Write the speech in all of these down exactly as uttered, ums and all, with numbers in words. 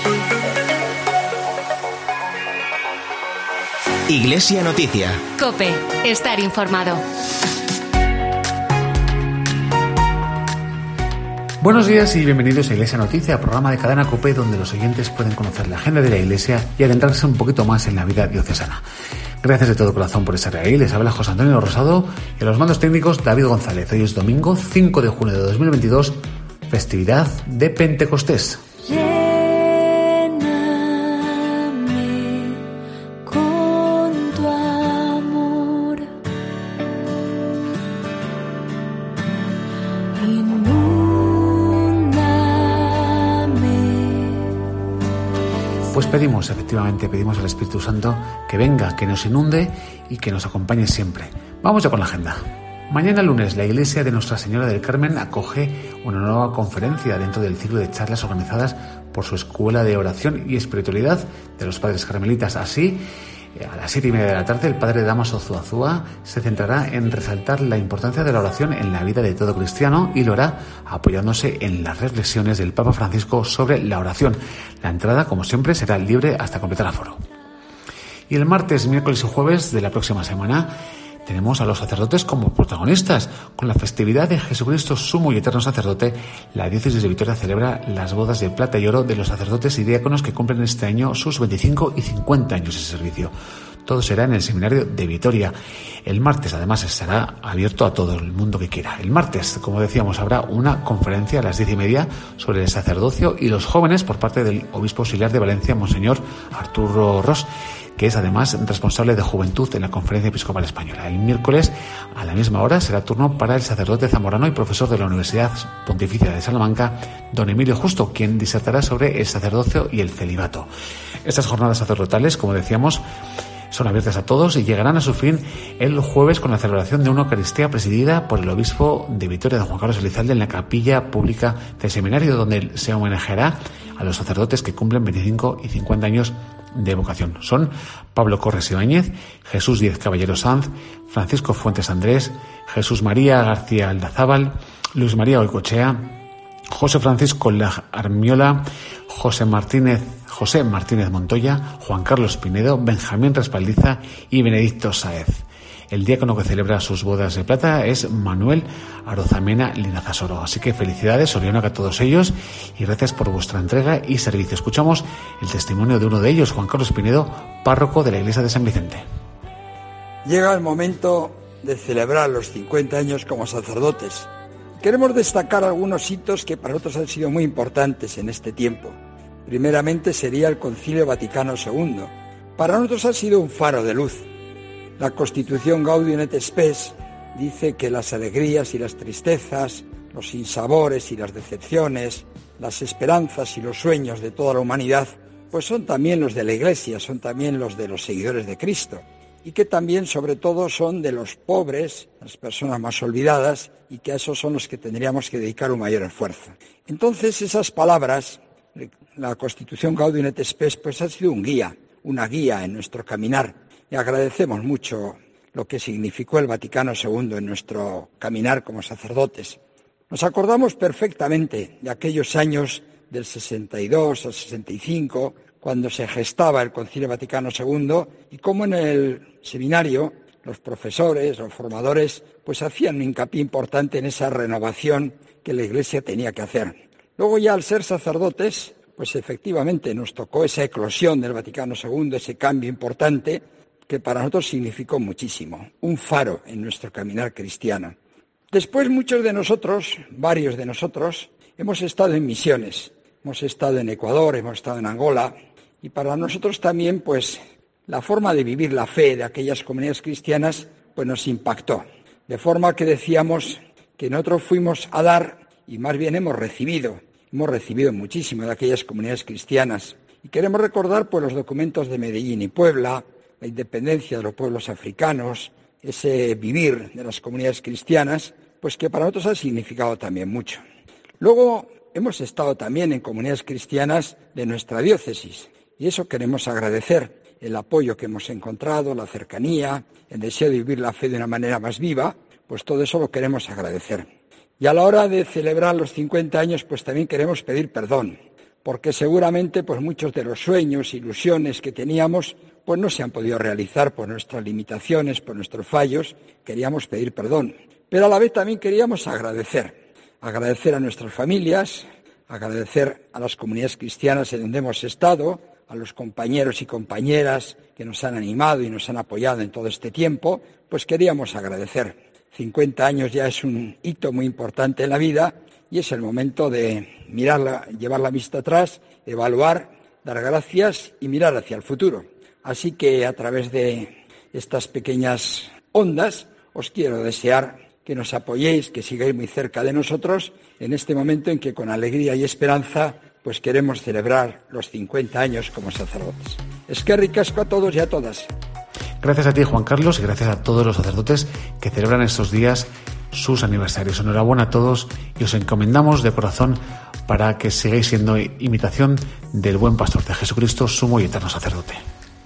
Iglesia Noticia. COPE. Estar informado. Buenos días y bienvenidos a Iglesia Noticia, programa de Cadena COPE donde los oyentes pueden conocer la agenda de la Iglesia y adentrarse un poquito más en la vida diocesana. Gracias de todo corazón por estar ahí. Les habla José Antonio Rosado y a los mandos técnicos David González. Hoy es domingo cinco de junio de dos mil veintidós, festividad de Pentecostés. Pues pedimos, efectivamente, pedimos al Espíritu Santo que venga, que nos inunde y que nos acompañe siempre. Vamos ya con la agenda. Mañana lunes la Iglesia de Nuestra Señora del Carmen acoge una nueva conferencia dentro del ciclo de charlas organizadas por su Escuela de Oración y Espiritualidad de los Padres Carmelitas. Así, a las siete y media de la tarde, el Padre Dámaso Zuazúa se centrará en resaltar la importancia de la oración en la vida de todo cristiano y lo hará apoyándose en las reflexiones del Papa Francisco sobre la oración. La entrada, como siempre, será libre hasta completar aforo. Y el martes, miércoles y jueves de la próxima semana tenemos a los sacerdotes como protagonistas. Con la festividad de Jesucristo, sumo y eterno sacerdote, la diócesis de Vitoria celebra las bodas de plata y oro de los sacerdotes y diáconos que cumplen este año sus veinticinco y cincuenta años de servicio. Todo será en el seminario de Vitoria. El martes, además, estará abierto a todo el mundo que quiera. El martes, como decíamos, habrá una conferencia a las diez y media sobre el sacerdocio y los jóvenes por parte del obispo auxiliar de Valencia, Monseñor Arturo Ros, que es además responsable de juventud en la Conferencia Episcopal Española. El miércoles, a la misma hora, será turno para el sacerdote zamorano y profesor de la Universidad Pontificia de Salamanca, don Emilio Justo, quien disertará sobre el sacerdocio y el celibato. Estas jornadas sacerdotales, como decíamos, son abiertas a todos y llegarán a su fin el jueves con la celebración de una Eucaristía presidida por el obispo de Vitoria, don Juan Carlos Elizalde, en la capilla pública del seminario, donde se homenajeará a los sacerdotes que cumplen veinticinco y cincuenta años de vocación. Son Pablo Corres Ibáñez, Jesús Díez Caballero Sanz, Francisco Fuentes Andrés, Jesús María García Aldazábal, Luis María Oicochea, José Francisco Armiola, José Martínez José Martínez Montoya, Juan Carlos Pinedo, Benjamín Respaldiza y Benedicto Sáez. El diácono que celebra sus bodas de plata es Manuel Arozamena Linazasoro. Así que felicidades, Orionac, a todos ellos y gracias por vuestra entrega y servicio. Escuchamos el testimonio de uno de ellos, Juan Carlos Pinedo, párroco de la iglesia de San Vicente. Llega el momento de celebrar los cincuenta años como sacerdotes. Queremos destacar algunos hitos que para nosotros han sido muy importantes en este tiempo. Primeramente sería el Concilio Vaticano segundo. Para nosotros ha sido un faro de luz. La Constitución Gaudium et Spes dice que las alegrías y las tristezas, los sinsabores y las decepciones, las esperanzas y los sueños de toda la humanidad, pues son también los de la Iglesia, son también los de los seguidores de Cristo, y que también, sobre todo, son de los pobres, las personas más olvidadas, y que a esos son los que tendríamos que dedicar un mayor esfuerzo. Entonces, esas palabras, la Constitución Gaudium et Spes, pues ha sido un guía, una guía en nuestro caminar. Y agradecemos mucho lo que significó el Vaticano segundo en nuestro caminar como sacerdotes. Nos acordamos perfectamente de aquellos años del sesenta y dos al sesenta y cinco, cuando se gestaba el Concilio Vaticano segundo, y cómo en el seminario los profesores, los formadores, pues hacían un hincapié importante en esa renovación que la Iglesia tenía que hacer. Luego ya al ser sacerdotes, pues efectivamente nos tocó esa eclosión del Vaticano segundo, ese cambio importante que para nosotros significó muchísimo, un faro en nuestro caminar cristiano. Después muchos de nosotros, varios de nosotros, hemos estado en misiones, hemos estado en Ecuador, hemos estado en Angola, y para nosotros también, pues, la forma de vivir la fe de aquellas comunidades cristianas, pues nos impactó. De forma que decíamos que nosotros fuimos a dar y más bien hemos recibido, hemos recibido muchísimo de aquellas comunidades cristianas. Y queremos recordar, pues, los documentos de Medellín y Puebla, la independencia de los pueblos africanos, ese vivir de las comunidades cristianas, pues que para nosotros ha significado también mucho. Luego hemos estado también en comunidades cristianas de nuestra diócesis, y eso queremos agradecer, el apoyo que hemos encontrado, la cercanía, el deseo de vivir la fe de una manera más viva, pues todo eso lo queremos agradecer. Y a la hora de celebrar los cincuenta años, pues también queremos pedir perdón, porque seguramente pues muchos de los sueños, ilusiones que teníamos pues no se han podido realizar por nuestras limitaciones, por nuestros fallos. Queríamos pedir perdón, pero a la vez también queríamos agradecer, agradecer a nuestras familias, agradecer a las comunidades cristianas en donde hemos estado, a los compañeros y compañeras que nos han animado y nos han apoyado en todo este tiempo, pues queríamos agradecer. cincuenta años ya es un hito muy importante en la vida y es el momento de mirarla, llevar la vista atrás, evaluar, dar gracias y mirar hacia el futuro. Así que a través de estas pequeñas ondas os quiero desear que nos apoyéis, que sigáis muy cerca de nosotros en este momento en que con alegría y esperanza pues queremos celebrar los cincuenta años como sacerdotes. Eskerrik asko a todos y a todas. Gracias a ti, Juan Carlos, y gracias a todos los sacerdotes que celebran estos días sus aniversarios. Enhorabuena a todos y os encomendamos de corazón para que sigáis siendo imitación del buen pastor de Jesucristo, sumo y eterno sacerdote.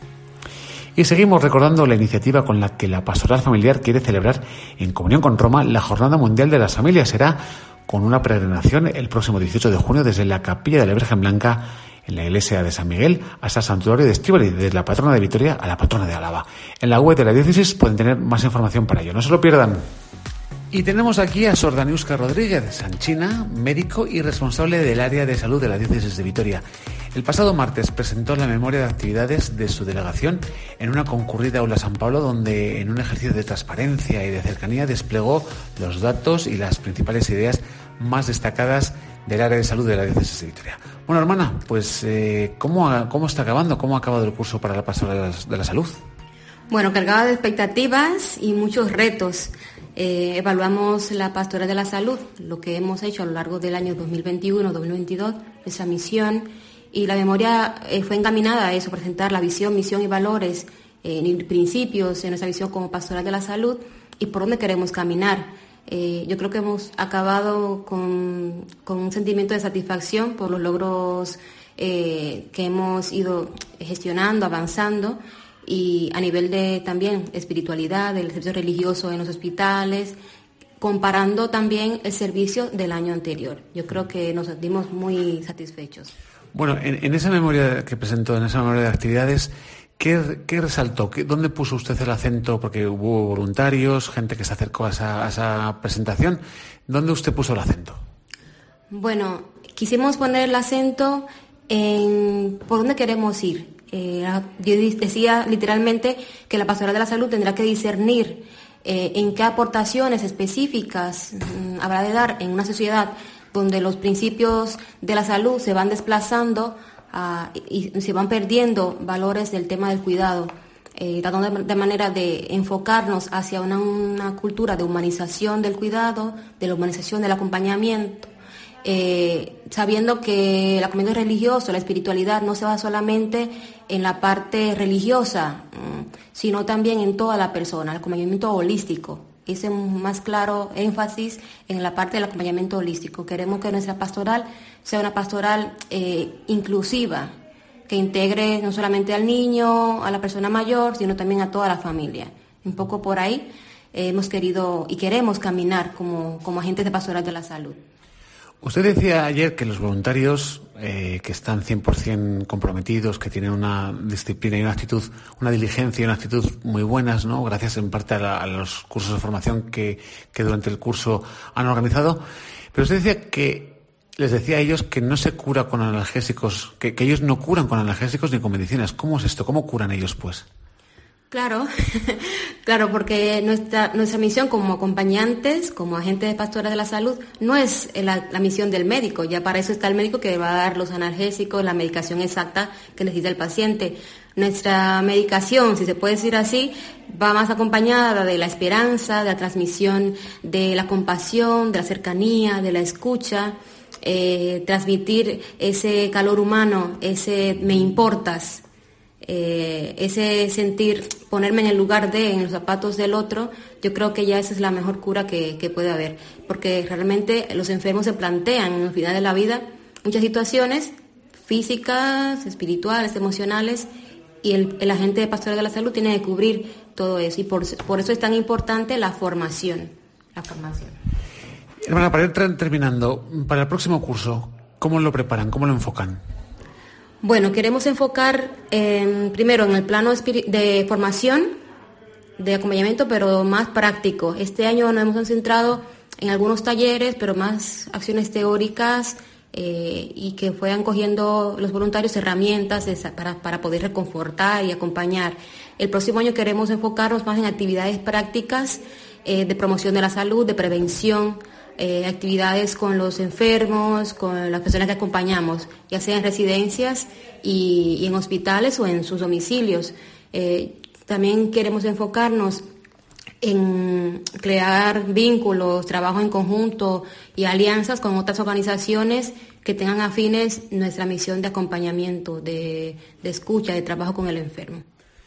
Y seguimos recordando la iniciativa con la que la Pastoral Familiar quiere celebrar en comunión con Roma la Jornada Mundial de las Familias. Será con una peregrinación el próximo dieciocho de junio desde la Capilla de la Virgen Blanca en la iglesia de San Miguel hasta el Santuario de Estíbaliz, desde la patrona de Vitoria a la patrona de Álava. En la web de la diócesis pueden tener más información para ello. No se lo pierdan. Y tenemos aquí a Sor Daniuska Rodríguez Sanchina, médico y responsable del área de salud de la diócesis de Vitoria. El pasado martes presentó la memoria de actividades de su delegación en una concurrida aula San Pablo, donde en un ejercicio de transparencia y de cercanía desplegó los datos y las principales ideas más destacadas del área de salud de la diócesis de Vitoria. Bueno, hermana, pues eh, ¿cómo, ¿cómo está acabando? ¿Cómo ha acabado el curso para la Pastoral de la Salud? Bueno, cargada de expectativas y muchos retos. Eh, evaluamos la Pastoral de la Salud, lo que hemos hecho a lo largo del año dos mil veintiuno dos mil veintidós, esa misión, y la memoria eh, fue encaminada a eso, presentar la visión, misión y valores, eh, principios en nuestra visión como Pastoral de la Salud y por dónde queremos caminar. Eh, yo creo que hemos acabado con, con un sentimiento de satisfacción por los logros eh, que hemos ido gestionando, avanzando, y a nivel de también espiritualidad, del servicio religioso en los hospitales, comparando también el servicio del año anterior. Yo creo que nos sentimos muy satisfechos. Bueno, en, en esa memoria que presentó, en esa memoria de actividades, ¿qué, qué resaltó? ¿Qué, ¿Dónde puso usted el acento? Porque hubo voluntarios, gente que se acercó a esa, a esa presentación. ¿Dónde usted puso el acento? Bueno, quisimos poner el acento en por dónde queremos ir. Eh, yo decía literalmente que la Pastoral de la Salud tendrá que discernir eh, en qué aportaciones específicas mm, habrá de dar en una sociedad donde los principios de la salud se van desplazando uh, y, y se van perdiendo valores del tema del cuidado, eh, tratando de, de manera de enfocarnos hacia una, una cultura de humanización del cuidado, de la humanización del acompañamiento. Eh, sabiendo que el acompañamiento religioso, la espiritualidad, no se va solamente en la parte religiosa, mm, sino también en toda la persona, el acompañamiento holístico. Ese más claro énfasis en la parte del acompañamiento holístico. Queremos que nuestra pastoral sea una pastoral eh, inclusiva, que integre no solamente al niño, a la persona mayor, sino también a toda la familia. Un poco por ahí eh, hemos querido y queremos caminar como, como agentes de pastoral de la salud. Usted decía ayer que los voluntarios eh, que están cien por ciento comprometidos, que tienen una disciplina y una actitud, una diligencia y una actitud muy buenas, ¿no? Gracias en parte a, la, a los cursos de formación que, que durante el curso han organizado. Pero usted decía que les decía a ellos que no se cura con analgésicos, que, que ellos no curan con analgésicos ni con medicinas. ¿Cómo es esto? ¿Cómo curan ellos, pues? Claro, claro, porque nuestra nuestra misión como acompañantes, como agentes de Pastoral de la Salud, no es la, la misión del médico. Ya para eso está el médico que va a dar los analgésicos, la medicación exacta que necesita el paciente. Nuestra medicación, si se puede decir así, va más acompañada de la esperanza, de la transmisión de la compasión, de la cercanía, de la escucha, eh, transmitir ese calor humano, ese me importas. Eh, ese sentir, ponerme en el lugar de, en los zapatos del otro, yo creo que ya esa es la mejor cura que, que puede haber, porque realmente los enfermos se plantean en el final de la vida muchas situaciones físicas, espirituales, emocionales, y el, el agente de Pastoral de la Salud tiene que cubrir todo eso, y por, por eso es tan importante la formación, la formación. Hermana, para ir terminando, para el próximo curso, ¿Cómo lo preparan? ¿Cómo lo enfocan? Bueno, queremos enfocar eh, primero en el plano de formación, de acompañamiento, pero más práctico. Este año nos hemos concentrado en algunos talleres, pero más acciones teóricas eh, y que fueran cogiendo los voluntarios herramientas de, para, para poder reconfortar y acompañar. El próximo año queremos enfocarnos más en actividades prácticas eh, de promoción de la salud, de prevención, Eh, actividades con los enfermos, con las personas que acompañamos, ya sea en residencias y, y en hospitales o en sus domicilios. Eh, también queremos enfocarnos en crear vínculos, trabajo en conjunto y alianzas con otras organizaciones que tengan afines nuestra misión de acompañamiento, de, de escucha, de trabajo con el enfermo.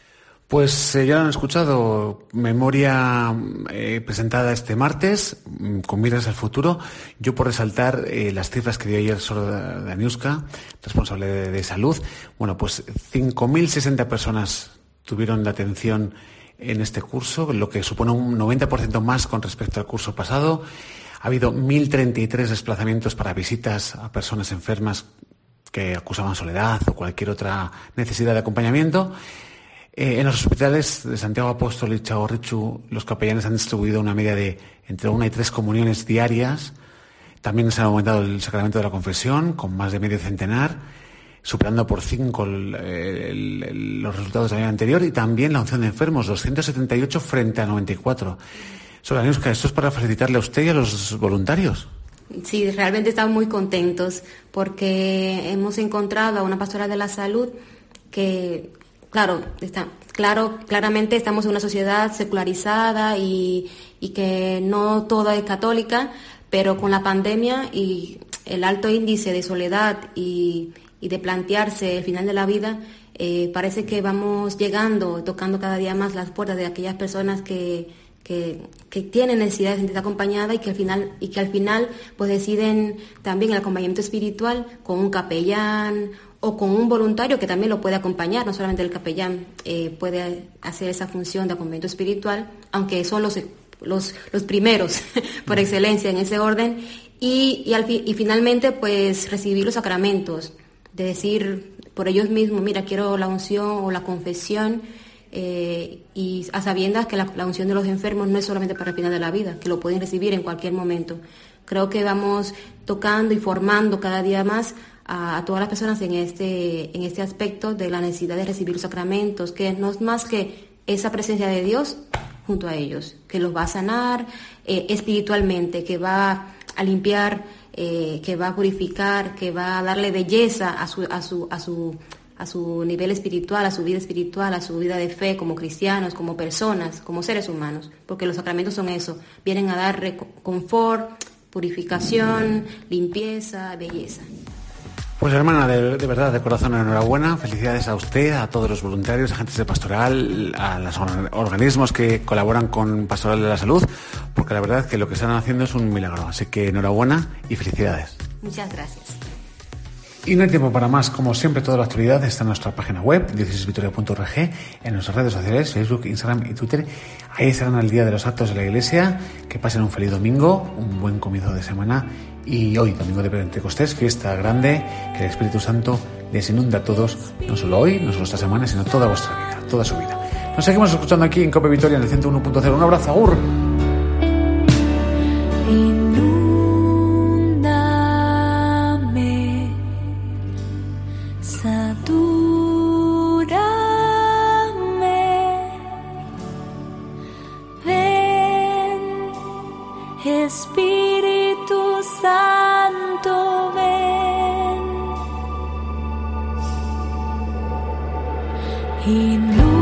Pues eh, ya lo han escuchado, memoria eh, presentada este martes, con miras al futuro. Yo por resaltar eh, las cifras que dio ayer Sorda Daniuska, responsable de, de salud, bueno, pues cinco mil sesenta personas tuvieron la atención en este curso, lo que supone un noventa por ciento más con respecto al curso pasado. Ha habido mil treinta y tres desplazamientos para visitas a personas enfermas que acusaban soledad o cualquier otra necesidad de acompañamiento. Eh, en los hospitales de Santiago Apóstol y Txagorritxu, los capellanes han distribuido una media de entre una y tres comuniones diarias. También se ha aumentado el sacramento de la confesión, con más de medio centenar, superando por cinco el, el, el, los resultados del año anterior, y también la unción de enfermos, doscientos setenta y ocho frente a noventa y cuatro. Sorda Daniuska, ¿esto es para felicitarle a usted y a los voluntarios? Sí, realmente estamos muy contentos porque hemos encontrado a una pastora de la salud que... Claro, está, claro, claramente estamos en una sociedad secularizada y, y que no toda es católica, pero con la pandemia y el alto índice de soledad y, y de plantearse el final de la vida, eh, parece que vamos llegando, tocando cada día más las puertas de aquellas personas que, que, que tienen necesidad de sentirse acompañada y que al final, y que al final pues deciden también el acompañamiento espiritual con un capellán o con un voluntario que también lo puede acompañar, no solamente el capellán eh, puede hacer esa función de acompañamiento espiritual, aunque son los, los, los primeros por excelencia en ese orden, y, y, al, y finalmente pues recibir los sacramentos, de decir por ellos mismos, mira, quiero la unción o la confesión, eh, y a sabiendas que la, la unción de los enfermos no es solamente para el final de la vida, que lo pueden recibir en cualquier momento. Creo que vamos tocando y formando cada día más a, a todas las personas en este, en este aspecto de la necesidad de recibir los sacramentos, que no es más que esa presencia de Dios junto a ellos, que los va a sanar eh, espiritualmente, que va a limpiar, eh, que va a purificar, que va a darle belleza a su, a su, a su, a su nivel espiritual, a su vida espiritual, a su vida de fe como cristianos, como personas, como seres humanos, porque los sacramentos son eso, vienen a dar confort, purificación, limpieza, belleza. Pues hermana, de, de verdad, de corazón, enhorabuena, felicidades a usted, a todos los voluntarios, agentes de pastoral, a los organismos que colaboran con Pastoral de la Salud, porque la verdad es que lo que están haciendo es un milagro, así que enhorabuena y felicidades. Muchas gracias. Y no hay tiempo para más, como siempre toda la actualidad está en nuestra página web, diócesis vitoria punto org, en nuestras redes sociales, Facebook, Instagram y Twitter. Ahí estarán al día de los actos de la Iglesia. Que pasen un feliz domingo, un buen comienzo de semana, y hoy, domingo de Pentecostés, fiesta grande, que el Espíritu Santo les inunda a todos, no solo hoy, no solo esta semana, sino toda vuestra vida, toda su vida. Nos seguimos escuchando aquí en Cope Vitoria en el ciento uno punto cero. Un abrazo, agur. Espíritu Santo, ven. Inúndame.